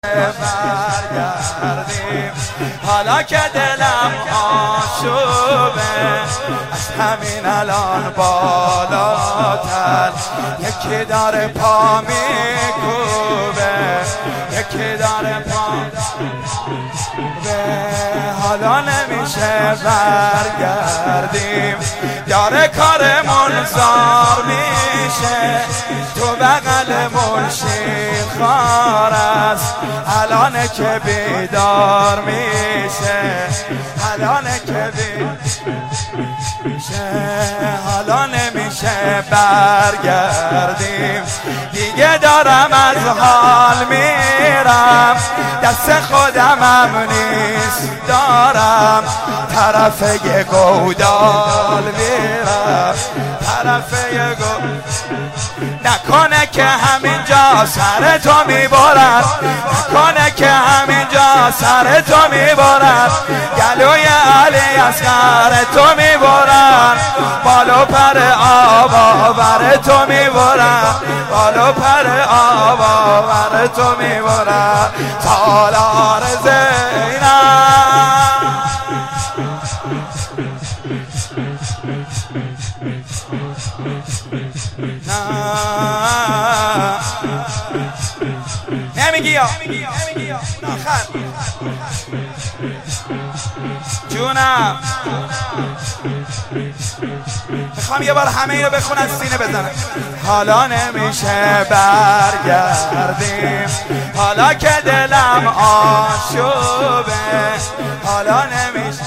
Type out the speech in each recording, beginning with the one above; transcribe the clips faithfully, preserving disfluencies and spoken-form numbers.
برگردیم حالا که دلم آشوبه از همین الان بالاتر یکی داره پا میکوبه یکی داره پا میکوبه حالا نمیشه برگردیم داره کارمون زار میشه تو بغل منشی خار است الان که بیدار میشه الان که بیدار میشه حالا نمیشه برگردیم دیگه دارم از حال میرم دست خودم هم نیست دارم طرف یه گودال میرم طرف یه گودال نکنه که همینجا سر تو میبرد نکنه که همینجا سر تو میبرد گلوی علی اصغر تو میبرد بالو پر آب آور تو میبرد بالو پر آب آور تو میبرد سالار زینب نمیگی یا آخر جونم میخوام یه بار همه اینو بخون از سینه بزنم حالا نمیشه برگردیم حالا که دلم آشوبه حالا نمیشه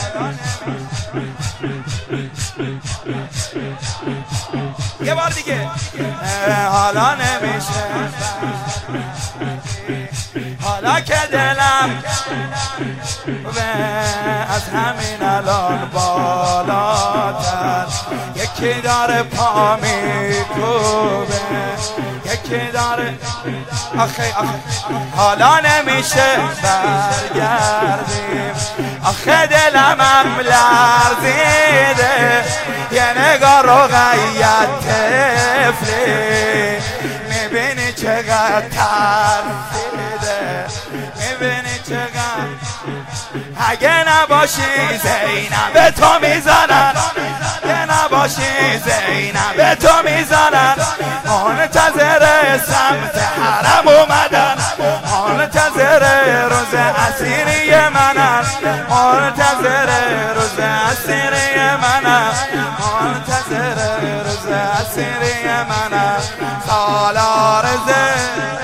یه بار دیگه حالا نمیشه حالا که دلم از همین الان بالاتر یکی داره پا میکوبه یکی داره آخه آخه حالا نمیشه برگردیم آخه دلم هم لرزیده یه نگاه رقیت طفلی میبینی چقدر ترسیده میبینی چقدر اگه نباشی زینب تو میزنن اگه نباشی زینب تو میزنن منتظر سمت حرم اومدن منتظر روز اسیری منن منتظر روز اسیری منن منتظر روز اسیری منن سالار زینب